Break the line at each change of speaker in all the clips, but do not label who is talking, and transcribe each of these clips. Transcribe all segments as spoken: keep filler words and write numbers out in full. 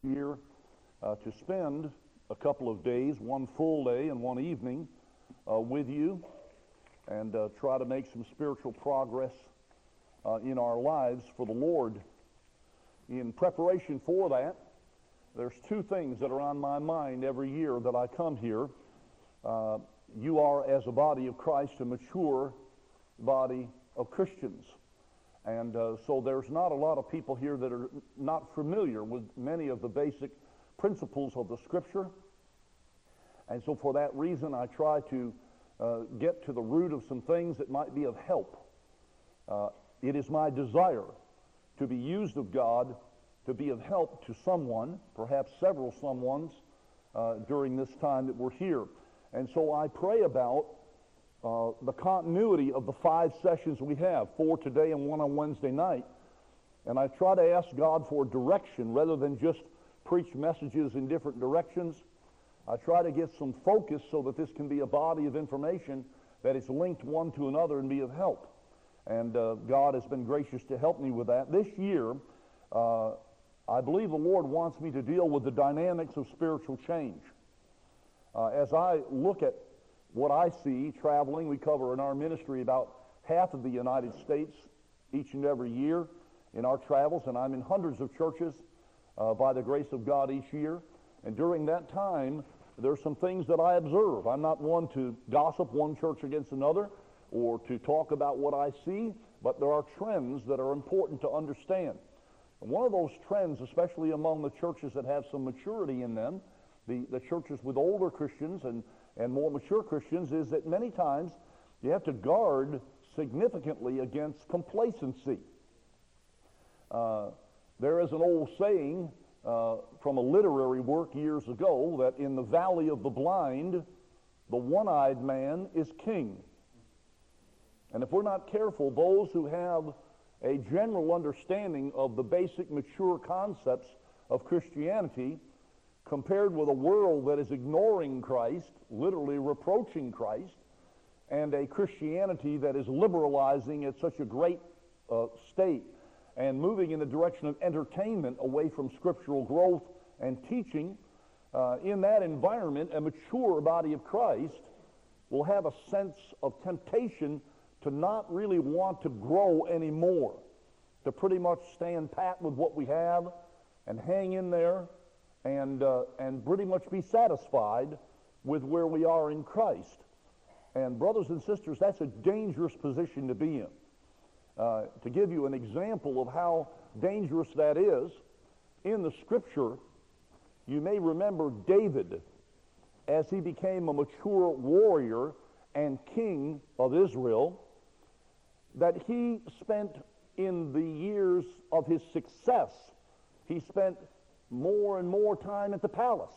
here uh, to spend a couple of days, one full day and one evening uh, with you, and uh, try to make some spiritual progress uh, in our lives for the Lord. In preparation for that, there's two things that are on my mind every year that I come here. Uh, you are, as a body of Christ, a mature body of Christians. And uh, so there's not a lot of people here that are not familiar with many of the basic principles of the Scripture. And so for that reason, I try to uh, get to the root of some things that might be of help. Uh, it is my desire to be used of God to be of help to someone, perhaps several someones, uh, during this time that we're here. And so I pray about uh, the continuity of the five sessions we have, four today and one on Wednesday night. And I try to ask God for direction rather than just preach messages in different directions. I try to get some focus so that this can be a body of information that is linked one to another and be of help. And uh, God has been gracious to help me with that. This year, uh, I believe the Lord wants me to deal with the dynamics of spiritual change. Uh, as I look at what I see traveling, we cover in our ministry about half of the United States each and every year in our travels, and I'm in hundreds of churches uh, by the grace of God each year. And during that time, there's some things that I observe. I'm not one to gossip one church against another or to talk about what I see, but there are trends that are important to understand. And one of those trends, especially among the churches that have some maturity in them, the, the churches with older Christians and, and more mature Christians, is that many times you have to guard significantly against complacency. Uh, there is an old saying uh, from a literary work years ago that in the valley of the blind, the one-eyed man is king. And if we're not careful, those who have a general understanding of the basic mature concepts of Christianity compared with a world that is ignoring Christ, literally reproaching Christ, and a Christianity that is liberalizing at such a great uh, state and moving in the direction of entertainment away from scriptural growth and teaching, uh, in that environment, a mature body of Christ will have a sense of temptation to not really want to grow anymore, to pretty much stand pat with what we have and hang in there and, uh, and pretty much be satisfied with where we are in Christ. And brothers and sisters, that's a dangerous position to be in. Uh, to give you an example of how dangerous that is, in the Scripture, you may remember David as he became a mature warrior and king of Israel, that he spent in the years of his success, he spent more and more time at the palace.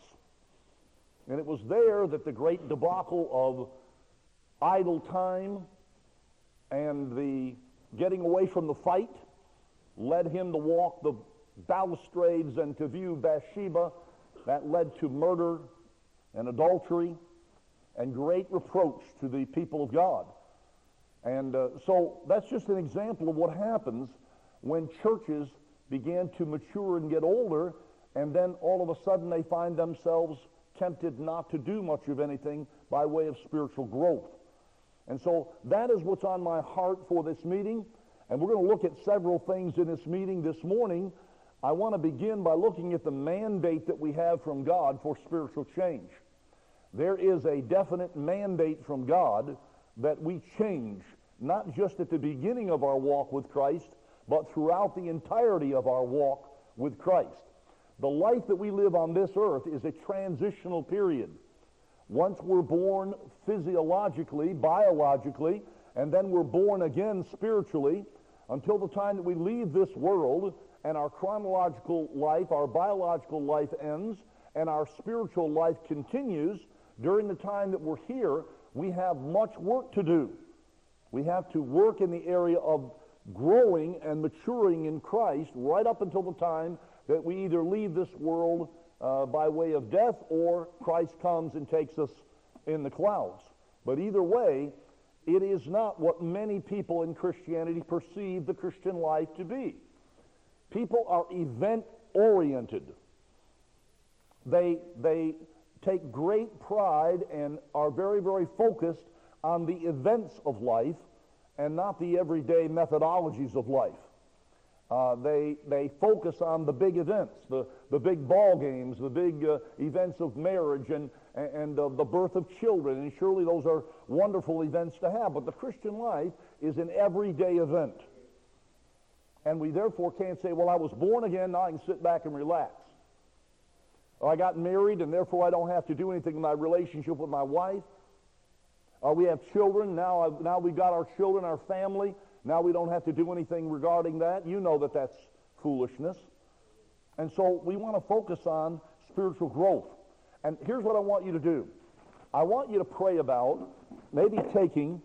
And it was there that the great debacle of idle time and the getting away from the fight led him to walk the balustrades and to view Bathsheba. That led to murder and adultery and great reproach to the people of God. And uh, so that's just an example of what happens when churches begin to mature and get older, and then all of a sudden they find themselves tempted not to do much of anything by way of spiritual growth. And so that is what's on my heart for this meeting, and we're going to look at several things in this meeting this morning. I want to begin by looking at the mandate that we have from God for spiritual change. There is a definite mandate from God that we change, not just at the beginning of our walk with Christ, but throughout the entirety of our walk with Christ. The life that we live on this earth is a transitional period. Once we're born physiologically, biologically, and then we're born again spiritually, until the time that we leave this world and our chronological life, our biological life ends, and our spiritual life continues, during the time that we're here, we have much work to do. We have to work in the area of growing and maturing in Christ right up until the time that we either leave this world uh, by way of death or Christ comes and takes us in the clouds. But either way, it is not what many people in Christianity perceive the Christian life to be. People are event-oriented. They, they take great pride and are very, very focused on the events of life and not the everyday methodologies of life. Uh, they, they focus on the big events, the, the big ball games, the big uh, events of marriage and, and uh, the birth of children, and surely those are wonderful events to have, but the Christian life is an everyday event. And we therefore can't say, well, I was born again, now I can sit back and relax. Or I got married, and therefore I don't have to do anything in my relationship with my wife. Or we have children, now, I, now we got our children, our family, now we don't have to do anything regarding that. You know that that's foolishness. And so we want to focus on spiritual growth. And here's what I want you to do. I want you to pray about maybe taking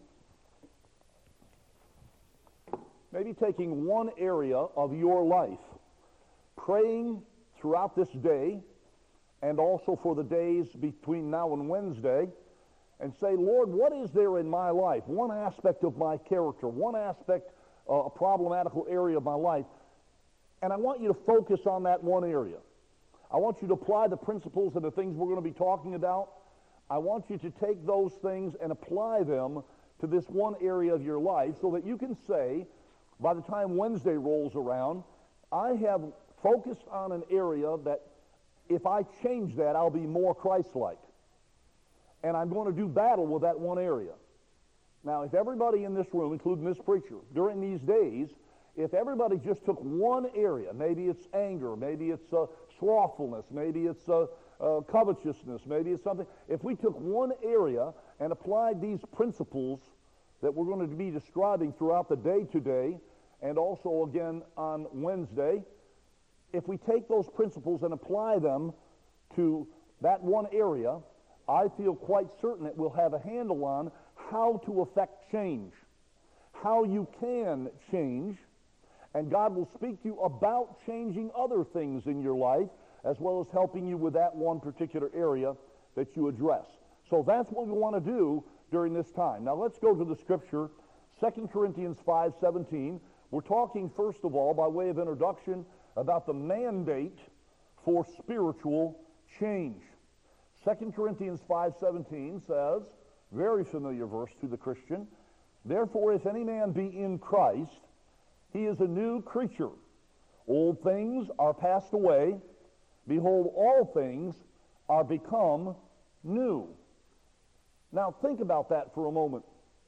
maybe taking one area of your life, praying throughout this day and also for the days between now and Wednesday, and say, Lord, what is there in my life, one aspect of my character, one aspect, uh, a problematical area of my life, and I want you to focus on that one area. I want you to apply the principles and the things we're going to be talking about. I want you to take those things and apply them to this one area of your life so that you can say, by the time Wednesday rolls around, I have focused on an area that if I change that, I'll be more Christ-like. And I'm going to do battle with that one area. Now, if everybody in this room, including this preacher, during these days, if everybody just took one area, maybe it's anger, maybe it's uh, slothfulness, maybe it's uh, uh, covetousness, maybe it's something, if we took one area and applied these principles that we're going to be describing throughout the day today, and also again on Wednesday, if we take those principles and apply them to that one area, I feel quite certain that we'll have a handle on how to affect change, how you can change, and God will speak to you about changing other things in your life as well as helping you with that one particular area that you address. So that's what we want to do during this time. Now let's go to the scripture, Second Corinthians five seventeen. We're talking first of all, by way of introduction, about the mandate for spiritual change. Second Corinthians five seventeen says, very familiar verse to the Christian, therefore if any man be in Christ, he is a new creature. Old things are passed away. Behold, all things are become new. Now think about that for a moment.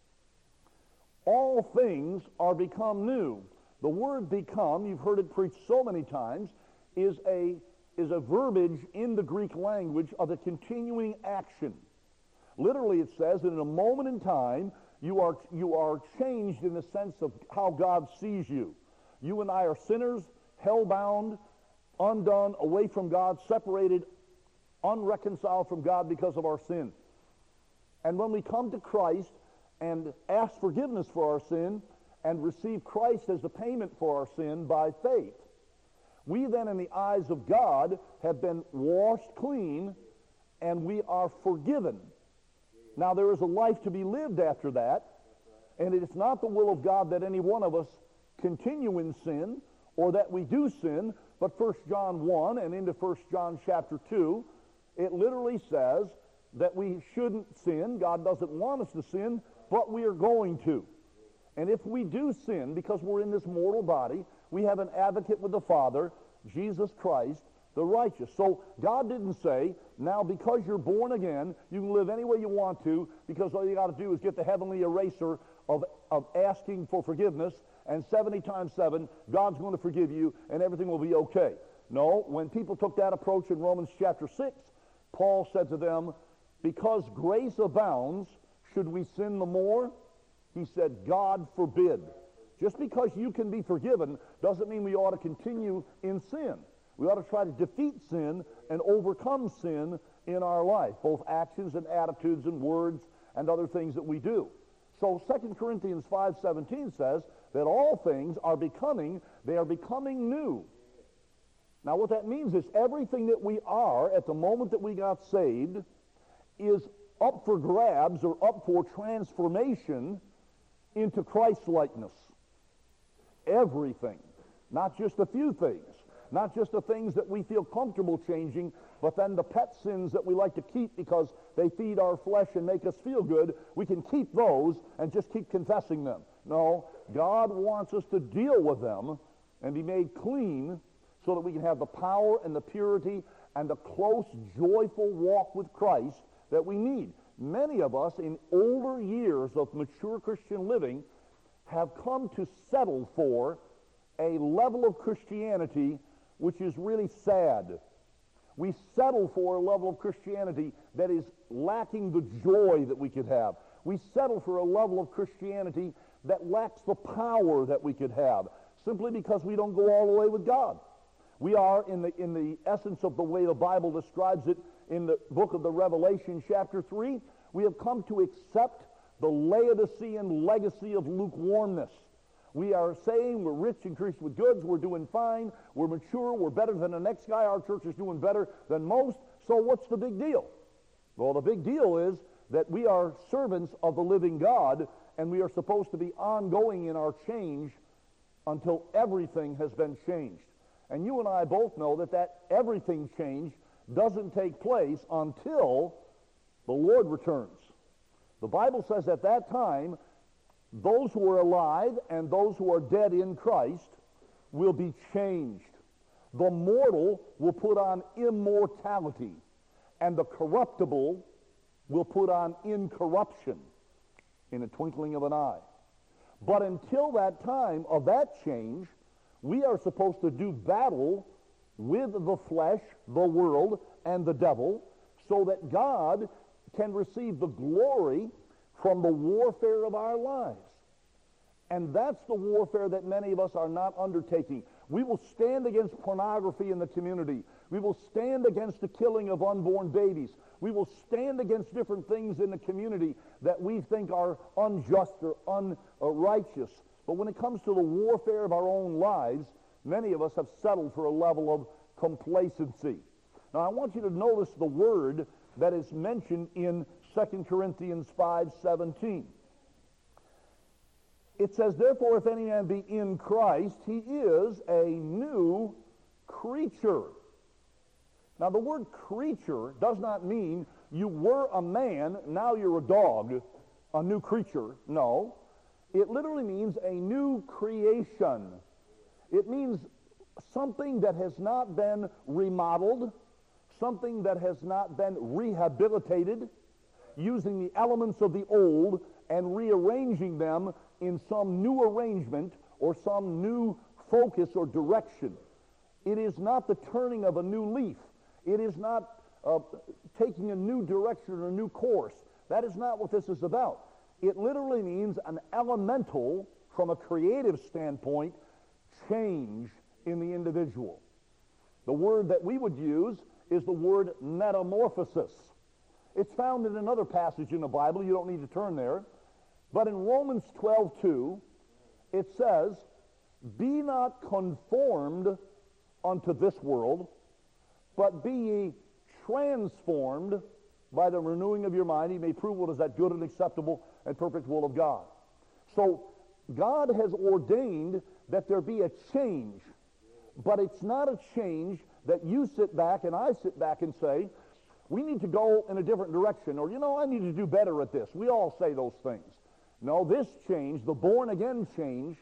All things are become new. The word become, you've heard it preached so many times, is a is a verbiage in the Greek language of a continuing action. Literally it says that in a moment in time, you are, you are changed in the sense of how God sees you. You and I are sinners, hell-bound, undone, away from God, separated, unreconciled from God because of our sin. And when we come to Christ and ask forgiveness for our sin and receive Christ as the payment for our sin by faith, we then, in the eyes of God, have been washed clean, and we are forgiven. Now, there is a life to be lived after that, and it is not the will of God that any one of us continue in sin, or that we do sin, but First John one and into First John chapter two, it literally says that we shouldn't sin. God doesn't want us to sin, but we are going to. And if we do sin, because we're in this mortal body, we have an advocate with the Father, Jesus Christ, the righteous. So God didn't say, now because you're born again, you can live any way you want to, because all you got to do is get the heavenly eraser of, of asking for forgiveness, and seventy times seven, God's going to forgive you, and everything will be okay. No, when people took that approach in Romans chapter six, Paul said to them, because grace abounds, should we sin the more? He said, God forbid. Just because you can be forgiven doesn't mean we ought to continue in sin. We ought to try to defeat sin and overcome sin in our life, both actions and attitudes and words and other things that we do. So Second Corinthians five seventeen says that all things are becoming, they are becoming new. Now what that means is everything that we are at the moment that we got saved is up for grabs or up for transformation into Christ-likeness. Everything, not just a few things. Not just the things that we feel comfortable changing, but then the pet sins that we like to keep because they feed our flesh and make us feel good. We can keep those and just keep confessing them. No, God wants us to deal with them and be made clean so that we can have the power and the purity and the close, joyful walk with Christ that we need. Many of us in older years of mature Christian living have come to settle for a level of Christianity which is really sad. We settle for a level of Christianity that is lacking the joy that we could have. We settle for a level of Christianity that lacks the power that we could have, simply because we don't go all the way with God. We are, in the, in the essence of the way the Bible describes it in the book of the Revelation, chapter three, we have come to accept the Laodicean legacy of lukewarmness. We are saying we're rich, increased with goods, we're doing fine, we're mature, we're better than the next guy, our church is doing better than most, so what's the big deal? Well, the big deal is that we are servants of the living God, and we are supposed to be ongoing in our change until everything has been changed. And you and I both know that that everything change doesn't take place until the Lord returns. The Bible says at that time, those who are alive and those who are dead in Christ will be changed. The mortal will put on immortality, and the corruptible will put on incorruption in a twinkling of an eye. But until that time of that change, we are supposed to do battle with the flesh, the world, and the devil, so that God can receive the glory from the warfare of our lives. And that's the warfare that many of us are not undertaking. We will stand against pornography in the community. We will stand against the killing of unborn babies. We will stand against different things in the community that we think are unjust or unrighteous. But when it comes to the warfare of our own lives, many of us have settled for a level of complacency. Now, I want you to notice the word that is mentioned in Second Corinthians five seventeen. It says, therefore, if any man be in Christ, he is a new creature. Now, the word creature does not mean you were a man, now you're a dog, a new creature. No. It literally means a new creation. It means something that has not been remodeled, something that has not been rehabilitated, using the elements of the old and rearranging them in some new arrangement or some new focus or direction. It is not the turning of a new leaf. It is not uh, taking a new direction or a new course. That is not what this is about. It literally means an elemental, from a creative standpoint, change in the individual. The word that we would use is the word metamorphosis. It's found in another passage in the Bible. You don't need to turn there. But in Romans twelve two, it says, be not conformed unto this world, but be ye transformed by the renewing of your mind. Ye may prove what is that good and acceptable and perfect will of God. So God has ordained that there be a change, but it's not a change that you sit back and I sit back and say, we need to go in a different direction, or, you know, I need to do better at this. We all say those things. No, this change, the born-again change,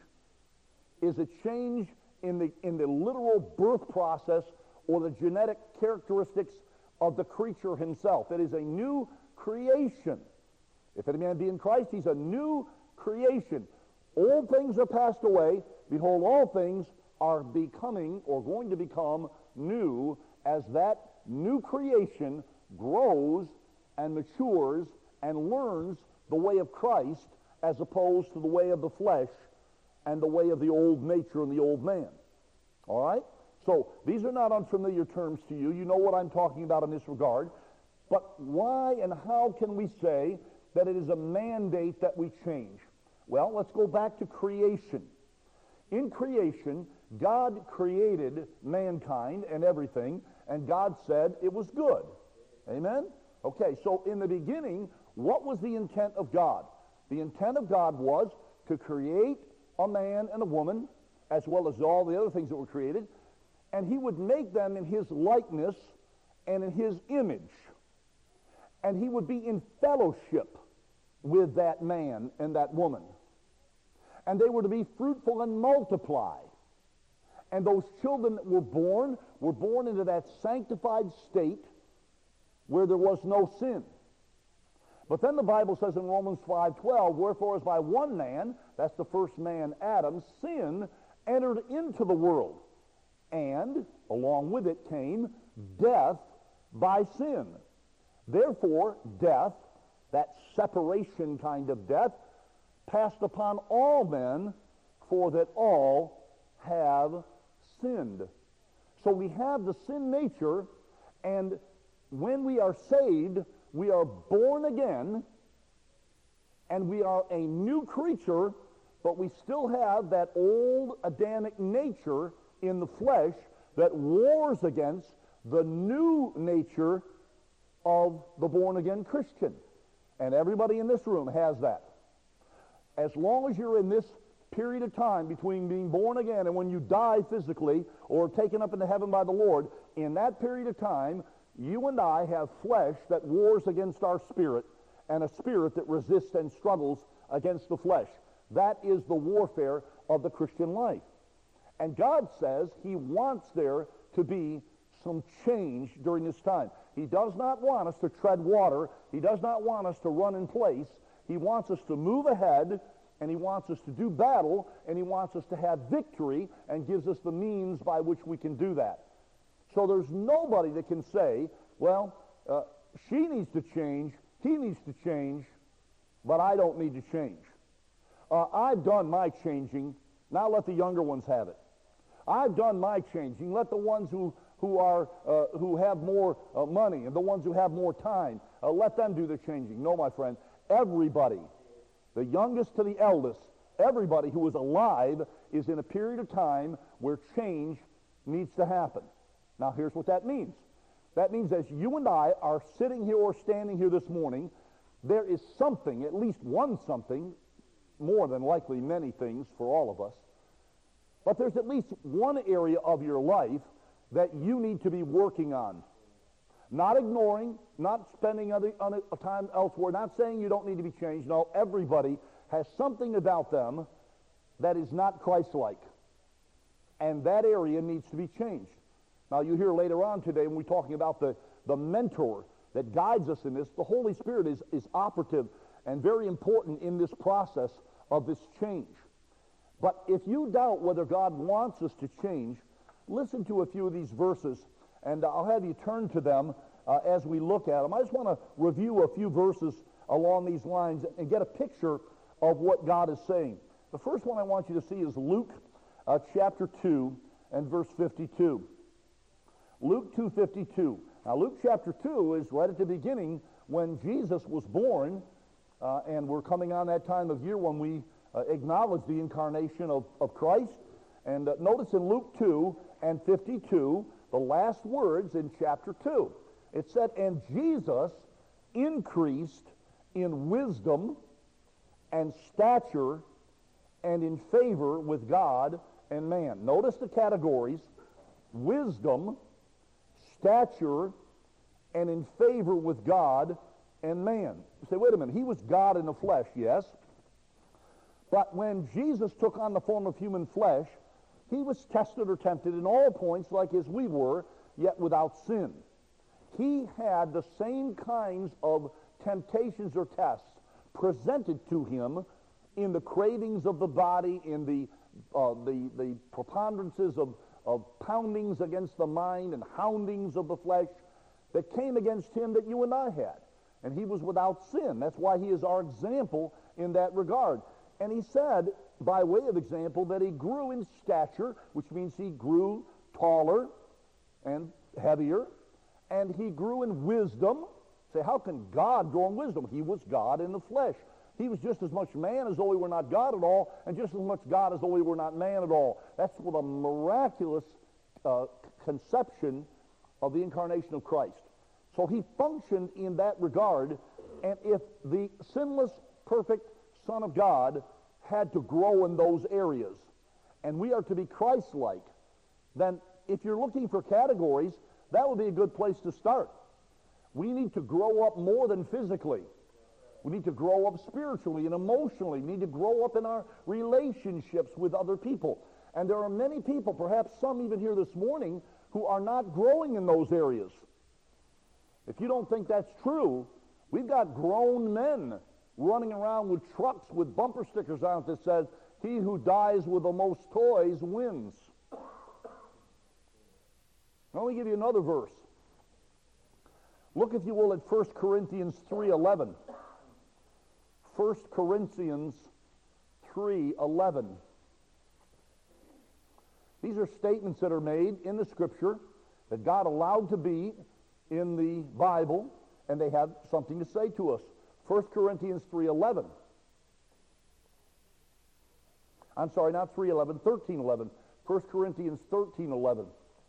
is a change in the, in the literal birth process or the genetic characteristics of the creature himself. It is a new creation. If any man be in Christ, he's a new creation. Old things are passed away. Behold, all things are becoming or going to become new as that new creation grows and matures and learns the way of Christ as opposed to the way of the flesh and the way of the old nature and the old man. All right? So these are not unfamiliar terms to you. You know what I'm talking about in this regard. But why and how can we say that it is a mandate that we change? Well, let's go back to creation. In creation, God created mankind and everything, and God said it was good. Amen? Okay, so in the beginning, what was the intent of God? The intent of God was to create a man and a woman, as well as all the other things that were created, and he would make them in his likeness and in his image. And he would be in fellowship with that man and that woman. And they were to be fruitful and multiply. And those children that were born were born into that sanctified state where there was no sin. But then the Bible says in Romans five twelve, wherefore as by one man, that's the first man, Adam, sin entered into the world. And along with it came death by sin. Therefore, death, that separation kind of death, passed upon all men, for that all have sinned. So we have the sin nature, and when we are saved, we are born again, and we are a new creature, but we still have that old Adamic nature in the flesh that wars against the new nature of the born-again Christian. And everybody in this room has that. As long as you're in this period of time between being born again and when you die physically or taken up into heaven by the Lord, in that period of time, you and I have flesh that wars against our spirit and a spirit that resists and struggles against the flesh. That is the warfare of the Christian life. And God says he wants there to be some change during this time. He does not want us to tread water. He does not want us to run in place. He wants us to move ahead, and he wants us to do battle, and he wants us to have victory, and gives us the means by which we can do that. So there's nobody that can say, well, uh, she needs to change, he needs to change, but I don't need to change. Uh, I've done my changing, now let the younger ones have it. I've done my changing, let the ones who who are uh, who have more uh, money and the ones who have more time, uh, let them do the changing. No, my friend, everybody, the youngest to the eldest, everybody who is alive is in a period of time where change needs to happen. Now, here's what that means. That means as you and I are sitting here or standing here this morning, there is something, at least one something, more than likely many things for all of us, but there's at least one area of your life that you need to be working on. Not ignoring, not spending other, other time elsewhere, not saying you don't need to be changed. No, everybody has something about them that is not Christ-like. And that area needs to be changed. Now, you hear later on today when we're talking about the, the mentor that guides us in this, the Holy Spirit is, is operative and very important in this process of this change. But if you doubt whether God wants us to change, listen to a few of these verses, and I'll have you turn to them uh, as we look at them. I just want to review a few verses along these lines and get a picture of what God is saying. The first one I want you to see is Luke uh, chapter two and verse fifty-two. Luke two fifty-two. Now, Luke chapter two is right at the beginning when Jesus was born, uh, and we're coming on that time of year when we uh, acknowledge the incarnation of, of Christ. And uh, notice in Luke two and fifty-two, the last words in chapter two. It said, and Jesus increased in wisdom and stature and in favor with God and man. Notice the categories: wisdom, stature, and in favor with God and man. You say, wait a minute, he was God in the flesh, yes. But when Jesus took on the form of human flesh, he was tested or tempted in all points like as we were, yet without sin. He had the same kinds of temptations or tests presented to him in the cravings of the body, in the uh, the, the preponderances of, of poundings against the mind and houndings of the flesh that came against him that you and I had. And he was without sin. That's why he is our example in that regard. And he said, by way of example, that he grew in stature, which means he grew taller and heavier, and he grew in wisdom. Say, how can God grow in wisdom? He was God in the flesh. He was just as much man as though he were not God at all, and just as much God as though he were not man at all. That's what a miraculous uh, conception of the incarnation of Christ. So he functioned in that regard, and if the sinless, perfect Son of God had to grow in those areas, and we are to be Christ-like, then if you're looking for categories, that would be a good place to start. We need to grow up more than physically. We need to grow up spiritually and emotionally. We need to grow up in our relationships with other people. And there are many people, perhaps some even here this morning, who are not growing in those areas. If you don't think that's true, we've got grown men running around with trucks with bumper stickers on it that says, "He who dies with the most toys wins." Let me give you another verse. Look, if you will, at First Corinthians three eleven. First Corinthians three eleven. These are statements that are made in the Scripture that God allowed to be in the Bible, and they have something to say to us. First Corinthians three eleven. I'm sorry, not three eleven, thirteen eleven. First Corinthians thirteen eleven.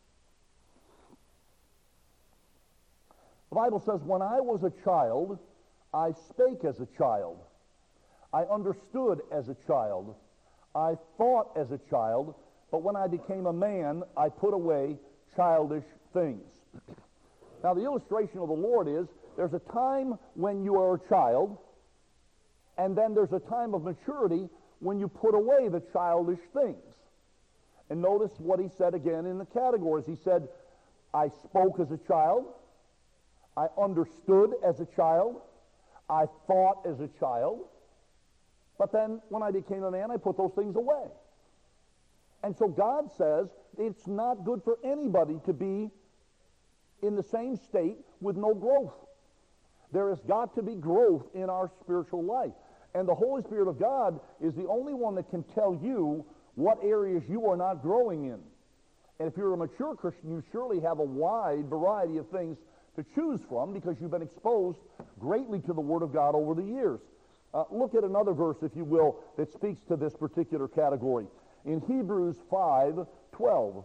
The Bible says, "When I was a child, I spake as a child. I understood as a child. I thought as a child. But when I became a man, I put away childish things." Now, the illustration of the Lord is, there's a time when you are a child, and then there's a time of maturity when you put away the childish things. And notice what he said again in the categories. He said, "I spoke as a child. I understood as a child. I thought as a child. But then when I became a man, I put those things away." And so God says it's not good for anybody to be in the same state with no growth. There has got to be growth in our spiritual life. And the Holy Spirit of God is the only one that can tell you what areas you are not growing in. And if you're a mature Christian, you surely have a wide variety of things to choose from because you've been exposed greatly to the Word of God over the years. Uh, look at another verse, if you will, that speaks to this particular category. In Hebrews five twelve.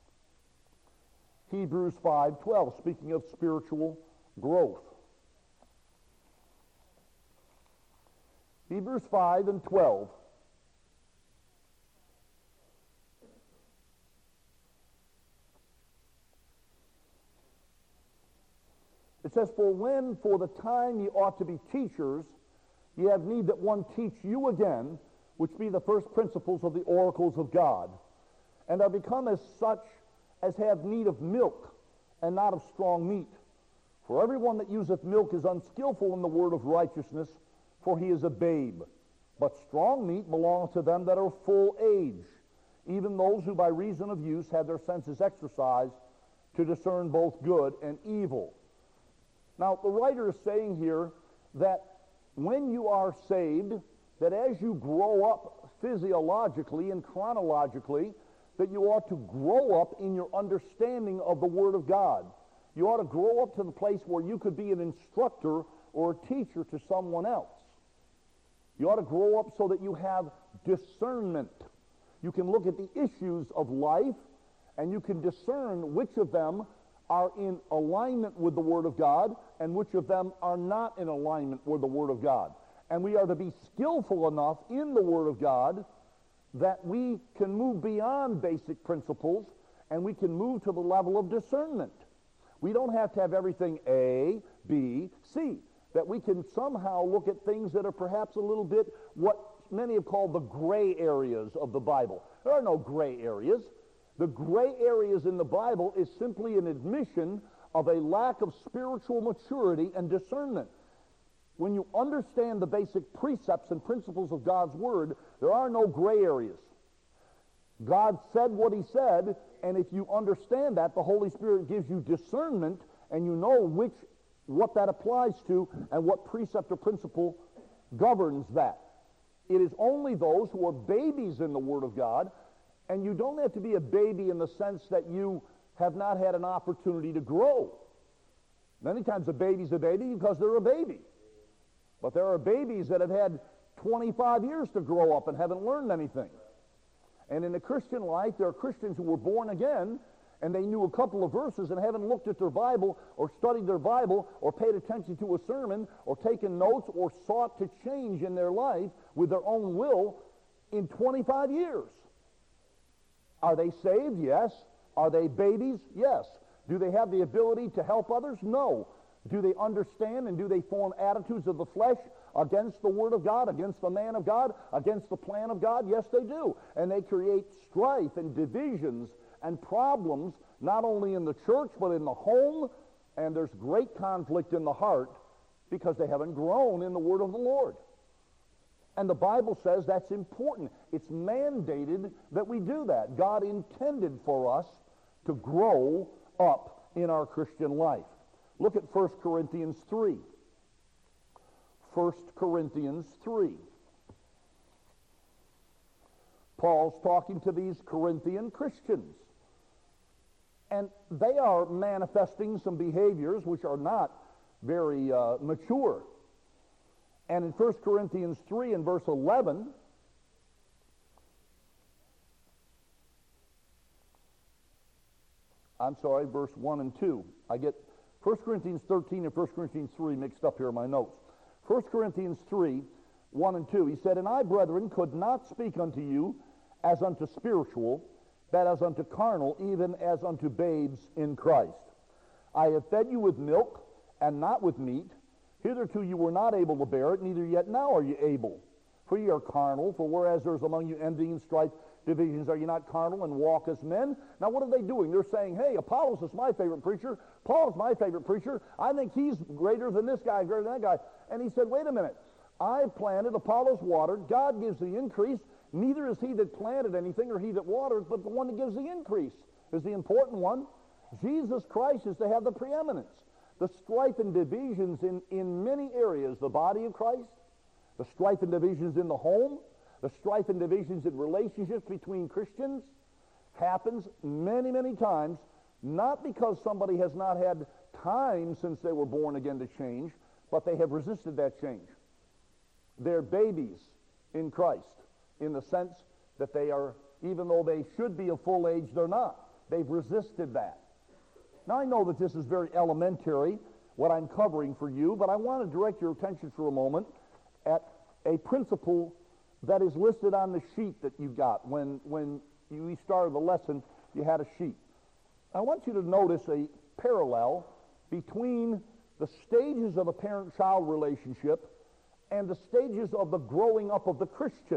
Hebrews five twelve, speaking of spiritual growth. Hebrews five and twelve. It says, "For when for the time ye ought to be teachers, ye have need that one teach you again, which be the first principles of the oracles of God, and are become as such as have need of milk, and not of strong meat. For everyone that useth milk is unskillful in the word of righteousness, for he is a babe. But strong meat belongeth to them that are full age, even those who by reason of use have their senses exercised to discern both good and evil." Now, the writer is saying here that when you are saved, that as you grow up physiologically and chronologically, that you ought to grow up in your understanding of the Word of God. You ought to grow up to the place where you could be an instructor or a teacher to someone else. You ought to grow up so that you have discernment. You can look at the issues of life, and you can discern which of them are in alignment with the Word of God and which of them are not in alignment with the Word of God. And we are to be skillful enough in the Word of God that we can move beyond basic principles and we can move to the level of discernment. We don't have to have everything A, B, C. That we can somehow look at things that are perhaps a little bit what many have called the gray areas of the Bible. There are no gray areas. The gray areas in the Bible is simply an admission of a lack of spiritual maturity and discernment. When you understand the basic precepts and principles of God's Word, there are no gray areas. God said what He said, and if you understand that, the Holy Spirit gives you discernment, and you know which, what that applies to and what precept or principle governs that. It is only those who are babies in the Word of God, and you don't have to be a baby in the sense that you have not had an opportunity to grow. Many times a baby's a baby because they're a baby. But there are babies that have had twenty-five years to grow up and haven't learned anything. And in the Christian life, there are Christians who were born again, and they knew a couple of verses and haven't looked at their Bible or studied their Bible or paid attention to a sermon or taken notes or sought to change in their life with their own will in twenty-five years. Are they saved? Yes. Are they babies? Yes. Do they have the ability to help others? No. Do they understand and do they form attitudes of the flesh against the Word of God, against the man of God, against the plan of God? Yes, they do. And they create strife and divisions and problems, not only in the church, but in the home. And there's great conflict in the heart because they haven't grown in the Word of the Lord. And the Bible says that's important. It's mandated that we do that. God intended for us to grow up in our Christian life. Look at First Corinthians three. First Corinthians three. Paul's talking to these Corinthian Christians. And they are manifesting some behaviors which are not very uh, mature. And in First Corinthians three and verse eleven, I'm sorry, verse one and two. I get First Corinthians thirteen and First Corinthians three mixed up here in my notes. First Corinthians three, one and two, he said, "And I, brethren, could not speak unto you as unto spiritual, but as unto carnal, even as unto babes in Christ. I have fed you with milk, and not with meat. Hitherto you were not able to bear it, neither yet now are you able. For ye are carnal, for whereas there is among you envy and strife, divisions, are you not carnal and walk as men?" Now what are they doing? They're saying, hey, Apollos is my favorite preacher. Paul's my favorite preacher. I think he's greater than this guy, greater than that guy. And he said, wait a minute. I planted, Apollos watered, God gives the increase. Neither is he that planted anything or he that watered, but the one that gives the increase is the important one. Jesus Christ is to have the preeminence. The strife and divisions in, in many areas, the body of Christ, the strife and divisions in the home, the strife and divisions in relationships between Christians happens many, many times, not because somebody has not had time since they were born again to change, but they have resisted that change. They're babies in Christ in the sense that they are, even though they should be of full age, they're not. They've resisted that. Now, I know that this is very elementary, what I'm covering for you, but I want to direct your attention for a moment at a principle that is listed on the sheet that you got. When, when you started the lesson, you had a sheet. I want you to notice a parallel between the stages of a parent-child relationship and the stages of the growing up of the Christian.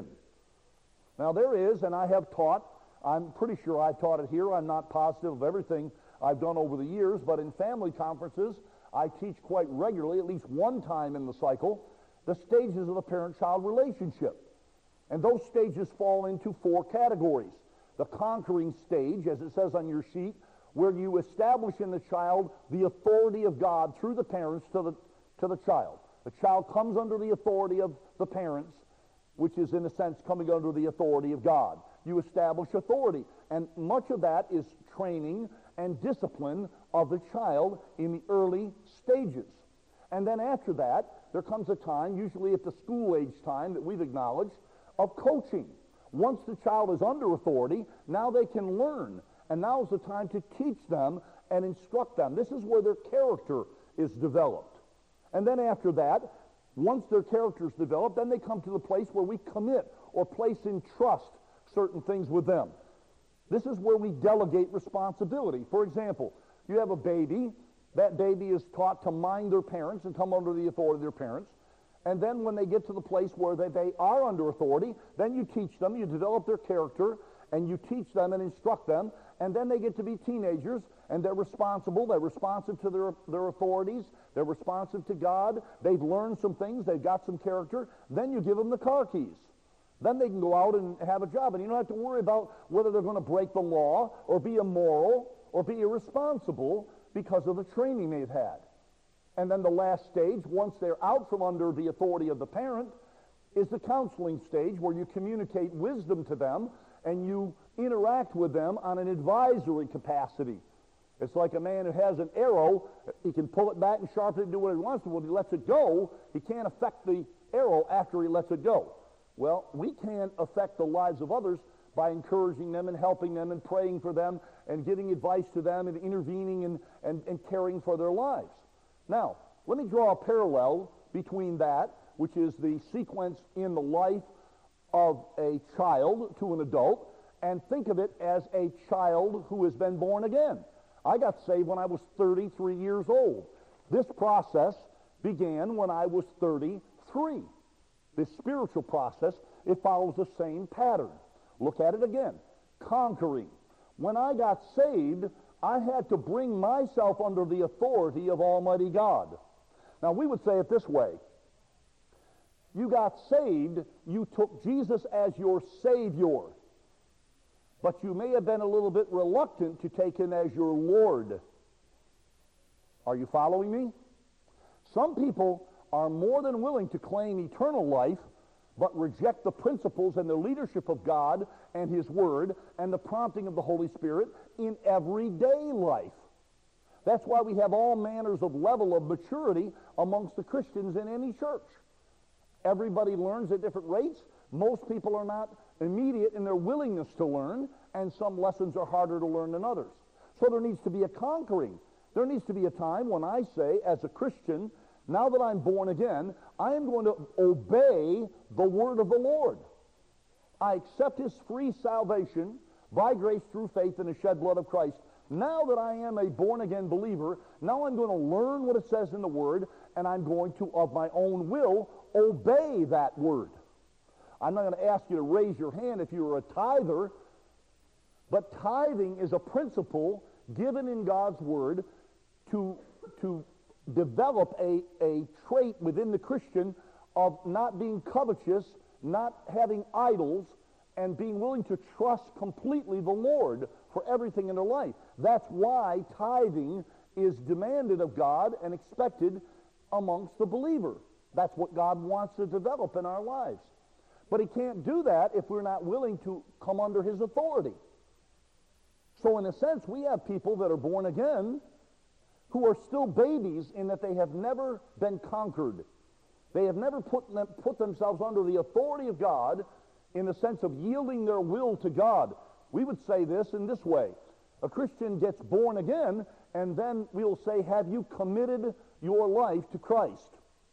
Now, there is, and I have taught, I'm pretty sure I've taught it here, I'm not positive of everything I've done over the years, but in family conferences, I teach quite regularly, at least one time in the cycle, the stages of the parent-child relationship. And those stages fall into four categories. The conquering stage, as it says on your sheet, where you establish in the child the authority of God through the parents to the, to the child. The child comes under the authority of the parents, which is in a sense coming under the authority of God. You establish authority, and much of that is training and discipline of the child in the early stages. And then after that, there comes a time, usually at the school age time that we've acknowledged, of coaching. Once the child is under authority, now they can learn. And now is the time to teach them and instruct them. This is where their character is developed. And then after that, once their character is developed, then they come to the place where we commit or place in trust certain things with them. This is where we delegate responsibility. For example, you have a baby. That baby is taught to mind their parents and come under the authority of their parents. And then when they get to the place where they, they are under authority, then you teach them, you develop their character, and you teach them and instruct them, and then they get to be teenagers, and they're responsible, they're responsive to their, their authorities, they're responsive to God, they've learned some things, they've got some character, then you give them the car keys. Then they can go out and have a job, and you don't have to worry about whether they're going to break the law, or be immoral, or be irresponsible because of the training they've had. And then the last stage, once they're out from under the authority of the parent, is the counseling stage where you communicate wisdom to them and you interact with them on an advisory capacity. It's like a man who has an arrow. He can pull it back and sharpen it and do what he wants to. When he lets it go, he can't affect the arrow after he lets it go. Well, we can affect the lives of others by encouraging them and helping them and praying for them and giving advice to them and intervening and, and, and caring for their lives. Now, let me draw a parallel between that, which is the sequence in the life of a child to an adult, and think of it as a child who has been born again. I got saved when I was thirty-three years old. This process began when I was thirty-three. This spiritual process, it follows the same pattern. Look at it again. Conquering. When I got saved, I had to bring myself under the authority of Almighty God. Now, we would say it this way. You got saved, you took Jesus as your Savior. But you may have been a little bit reluctant to take him as your Lord. Are you following me? Some people are more than willing to claim eternal life, but reject the principles and the leadership of God and his Word and the prompting of the Holy Spirit in everyday life. That's why we have all manners of level of maturity amongst the Christians in any church. Everybody learns at different rates. Most people are not immediate in their willingness to learn, and some lessons are harder to learn than others. So there needs to be a conquering. There needs to be a time when I say, as a Christian, now that I'm born again, I am going to obey the word of the Lord. I accept his free salvation by grace through faith in the shed blood of Christ. Now that I am a born-again believer, now I'm going to learn what it says in the Word, and I'm going to, of my own will, obey that Word. I'm not going to ask you to raise your hand if you're a tither, but tithing is a principle given in God's Word to, to develop a, a trait within the Christian of not being covetous, not having idols, and being willing to trust completely the Lord for everything in their life. That's why tithing is demanded of God and expected amongst the believer. That's what God wants to develop in our lives. But he can't do that if we're not willing to come under his authority. So in a sense, we have people that are born again who are still babies in that they have never been conquered. They have never put, them, put themselves under the authority of God in the sense of yielding their will to God. We would say this in this way. A Christian gets born again, and then we'll say, have you committed your life to Christ?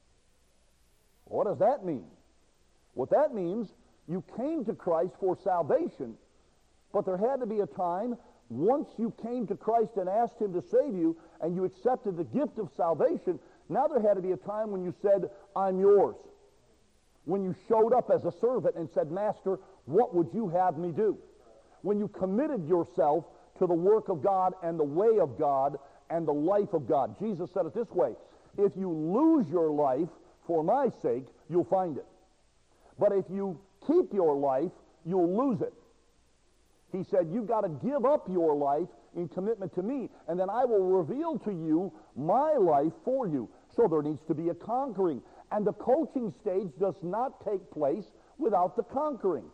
What does that mean? What that means, you came to Christ for salvation, but there had to be a time, once you came to Christ and asked him to save you, and you accepted the gift of salvation, now there had to be a time when you said, I'm yours. When you showed up as a servant and said, Master, what would you have me do? When you committed yourself to the work of God and the way of God and the life of God. Jesus said it this way, if you lose your life for my sake, you'll find it. But if you keep your life, you'll lose it. He said, you've got to give up your life in commitment to me, and then I will reveal to you my life for you. So there needs to be a conquering. And the coaching stage does not take place without the conquering.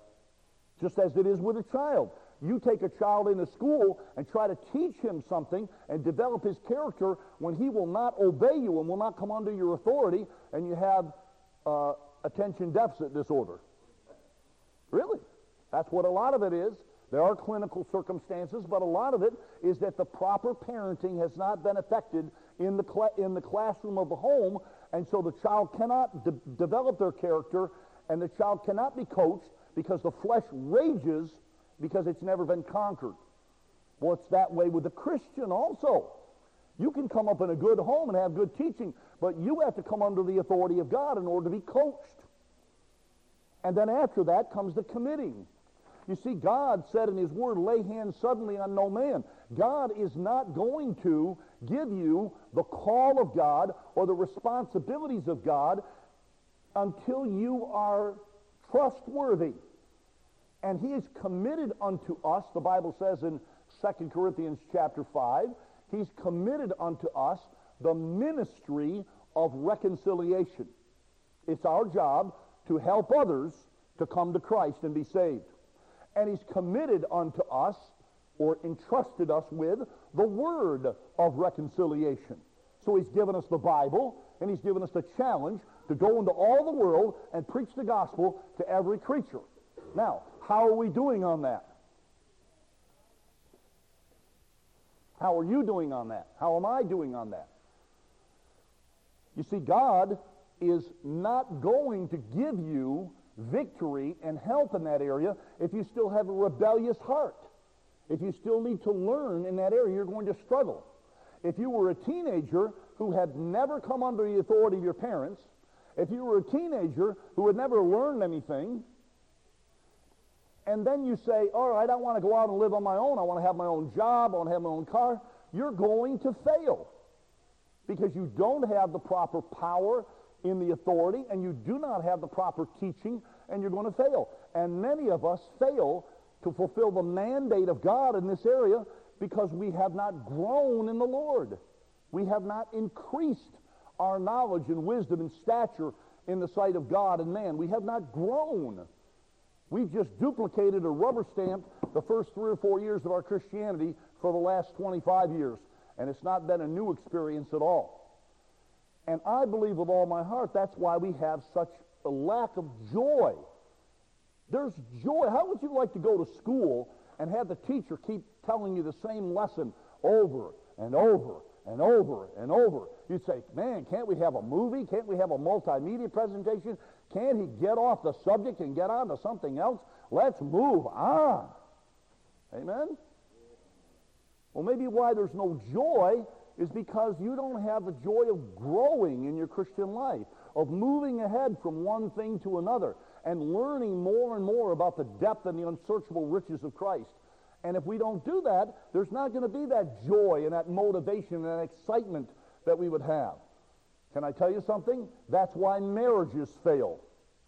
Just as it is with a child. You take a child into school and try to teach him something and develop his character when he will not obey you and will not come under your authority, and you have uh, attention deficit disorder. Really. That's what a lot of it is. There are clinical circumstances, but a lot of it is that the proper parenting has not been effected in the, cl- in the classroom of the home, and so the child cannot de- develop their character, and the child cannot be coached because the flesh rages because it's never been conquered. Well, it's that way with the Christian also. You can come up in a good home and have good teaching, but you have to come under the authority of God in order to be coached. And then after that comes the committing. You see, God said in his word, lay hands suddenly on no man. God is not going to give you the call of God or the responsibilities of God until you are trustworthy. And he is committed unto us, the Bible says in Second Corinthians chapter five, he's committed unto us the ministry of reconciliation. It's our job to help others to come to Christ and be saved. And he's committed unto us, or entrusted us with, the word of reconciliation. So he's given us the Bible, and he's given us the challenge to go into all the world and preach the gospel to every creature. Now, how are we doing on that? How are you doing on that? How am I doing on that? You see, God is not going to give you victory and health in that area if you still have a rebellious heart. If you still need to learn in that area, you're going to struggle. If you were a teenager who had never come under the authority of your parents, if you were a teenager who had never learned anything, and then you say, all right, I want to go out and live on my own, I want to have my own job, I want to have my own car, you're going to fail because you don't have the proper power in the authority and you do not have the proper teaching, and you're going to fail. And many of us fail to fulfill the mandate of God in this area because we have not grown in the Lord. We have not increased our knowledge and wisdom and stature in the sight of God and man. We have not grown. We've just duplicated or rubber stamped the first three or four years of our Christianity for the last twenty-five years, and it's not been a new experience at all. And I believe with all my heart that's why we have such a lack of joy. There's joy. How would you like to go to school and have the teacher keep telling you the same lesson over and over and over and over? You'd say, man, can't we have a movie? Can't we have a multimedia presentation? Can't he get off the subject and get on to something else? Let's move on. Amen? Well, maybe why there's no joy is because you don't have the joy of growing in your Christian life, of moving ahead from one thing to another and learning more and more about the depth and the unsearchable riches of Christ. And if we don't do that, there's not going to be that joy and that motivation and that excitement that we would have. Can I tell you something? That's why marriages fail.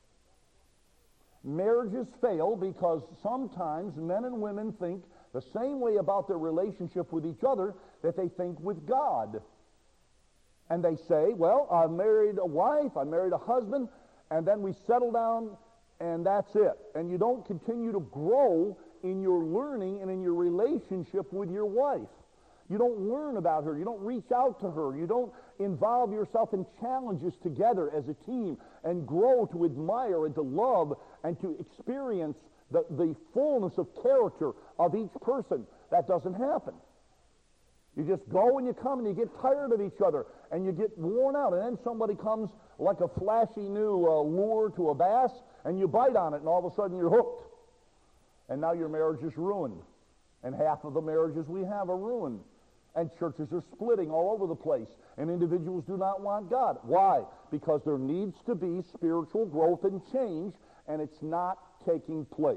Marriages fail because sometimes men and women think the same way about their relationship with each other that they think with God. And they say, well, I married a wife, I married a husband, and then we settle down and that's it. And you don't continue to grow in your learning and in your relationship with your wife. You don't learn about her. You don't reach out to her. You don't involve yourself in challenges together as a team and grow to admire and to love and to experience the, the fullness of character of each person. That doesn't happen. You just go and you come and you get tired of each other and you get worn out, and then somebody comes like a flashy new uh, lure to a bass and you bite on it and all of a sudden you're hooked. And now your marriage is ruined. And half of the marriages we have are ruined. And churches are splitting all over the place. And individuals do not want God. Why? Because there needs to be spiritual growth and change, and it's not taking place.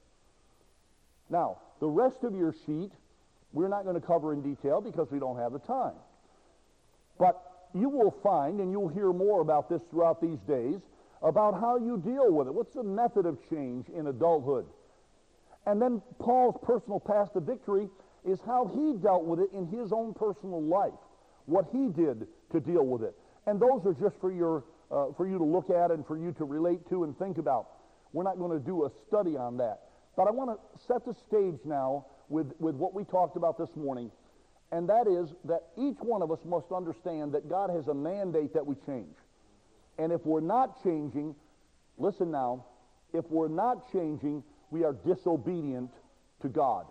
Now, the rest of your sheet, we're not going to cover in detail because we don't have the time. But you will find, and you'll hear more about this throughout these days, about how you deal with it. What's the method of change in adulthood? And then Paul's personal path to victory is how he dealt with it in his own personal life, what he did to deal with it. And those are just for your uh, for you to look at and for you to relate to and think about. We're not going to do a study on that. But I want to set the stage now with, with what we talked about this morning, and that is that each one of us must understand that God has a mandate that we change. And if we're not changing, listen now, if we're not changing, we are disobedient to God.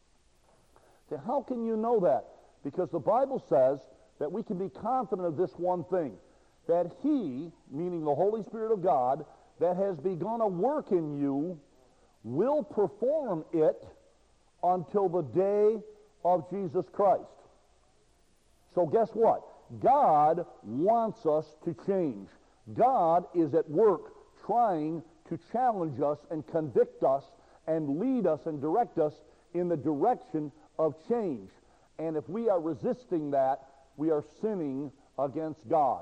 So how can you know that? Because the Bible says that we can be confident of this one thing, that he, meaning the Holy Spirit of God, that has begun a work in you will perform it until the day of Jesus Christ. So guess what? God wants us to change. God is at work trying to challenge us and convict us and lead us and direct us in the direction of change. And if we are resisting that, we are sinning against God.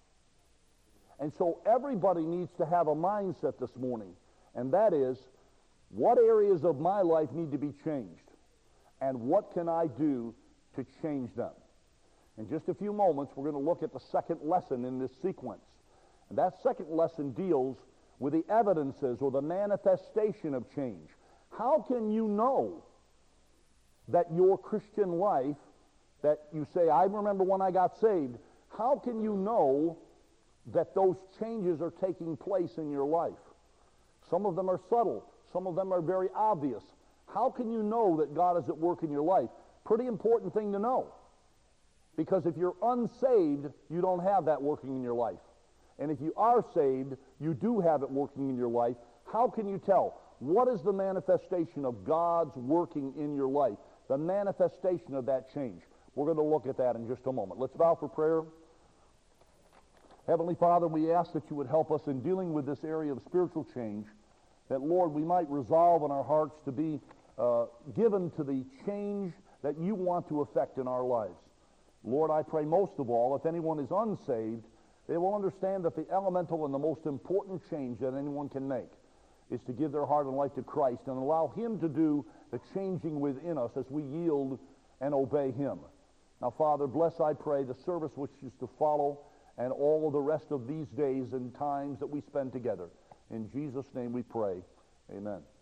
And so everybody needs to have a mindset this morning, and that is, what areas of my life need to be changed? And what can I do to change them? In just a few moments, we're going to look at the second lesson in this sequence. And that second lesson deals with the evidences or the manifestation of change. How can you know that your Christian life, that you say, I remember when I got saved, how can you know that those changes are taking place in your life? Some of them are subtle. Some of them are very obvious. How can you know that God is at work in your life? Pretty important thing to know. Because if you're unsaved, you don't have that working in your life. And if you are saved, you do have it working in your life. How can you tell? What is the manifestation of God's working in your life? The manifestation of that change. We're going to look at that in just a moment. Let's bow for prayer. Heavenly Father, we ask that you would help us in dealing with this area of spiritual change, that, Lord, we might resolve in our hearts to be uh, given to the change that you want to effect in our lives. Lord, I pray most of all, if anyone is unsaved, they will understand that the elemental and the most important change that anyone can make is to give their heart and life to Christ and allow him to do the changing within us as we yield and obey him. Now, Father, bless, I pray, the service which is to follow and all of the rest of these days and times that we spend together. In Jesus' name we pray. Amen.